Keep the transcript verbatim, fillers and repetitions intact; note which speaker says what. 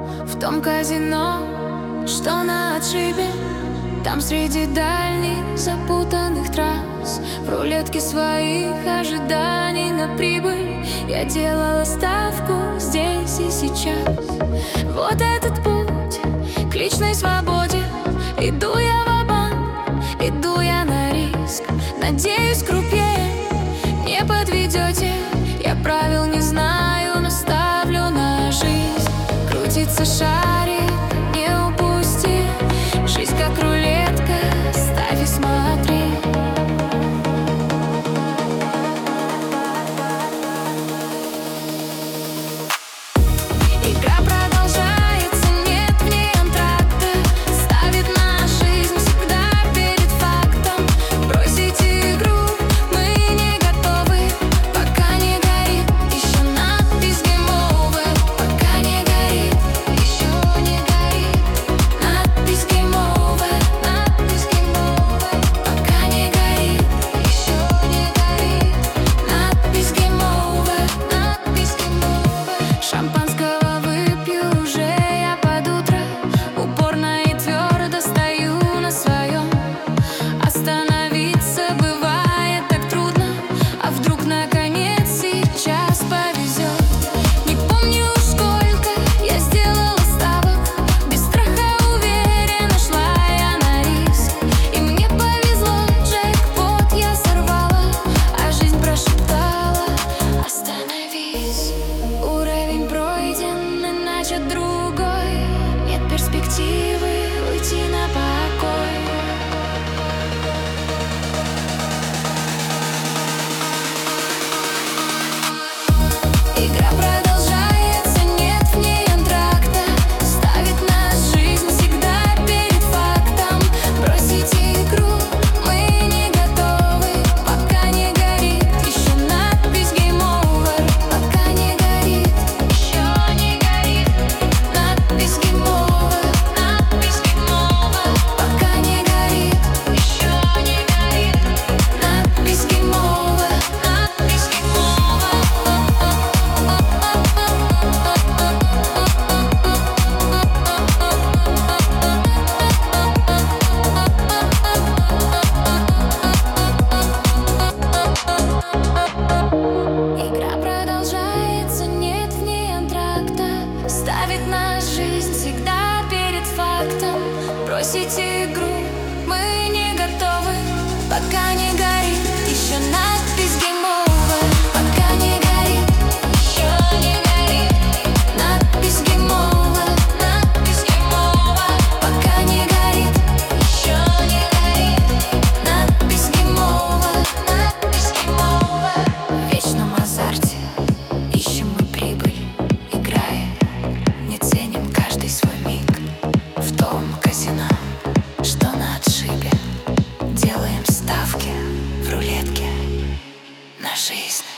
Speaker 1: в том казино, что на отшибе. Там среди дальних запутанных трасс, в рулетке своих ожиданий на прибыль, я делала ставку здесь и сейчас. Вот этот путь к личной свободе. Иду я ва-банк, иду я на риск. Надеюсь, крупье не подведете. Я правил не знаю, но ставлю на жизнь. Крутится шарик, не упусти. Жизнь как рулетка, ставь и смотри. Игра продолжается, нет в ней антракта. Ставит на жизнь всегда перед фактом. Бросить игру мы не готовы, пока не горит еще надпись Game Over. Пока не горит, еще не горит надпись Game Over. Надпись Game Over. Пока не горит, еще не горит надпись Game Over. Надпись Game Over. Шампанского выпью уже я под утро. Упорно и твердо стою на своем. Остановиться бывает так трудно. А вдруг наконец сейчас повезет? Не помню уж сколько я сделала ставок. Без страха уверенно шла я на риск. И мне повезло, джекпот я сорвала. А жизнь прошептала: остановись. Уровень пройден, иначе другой. Нет перспективы уйти на покой. Игра продолжается, нет в ней антракта. Ставит нас жизнь всегда перед фактом. Бросить игру мы не готовы, пока не горит еще надпись Game Over. Пока не горит, еще не горит надпись Game Over. Надпись Game Over. Пока не горит, еще не горит надпись Game Over. Надпись Game Over. Игра продолжается, нет в ней антракта. Ставит нас жизнь всегда перед фактом. Бросить игру мы не готовы, пока не горит еще надпись Game Over. Пока не горит, еще не горит надпись Game Over. Надпись Game Over. Пока не горит, еще не горит надпись Game Over. Надпись Game Over. В вечном азарте ищем мы прибыль, играя, не ценим каждый свой миг. В том казино, что на отшибе, делаем ставки в рулетке на жизнь.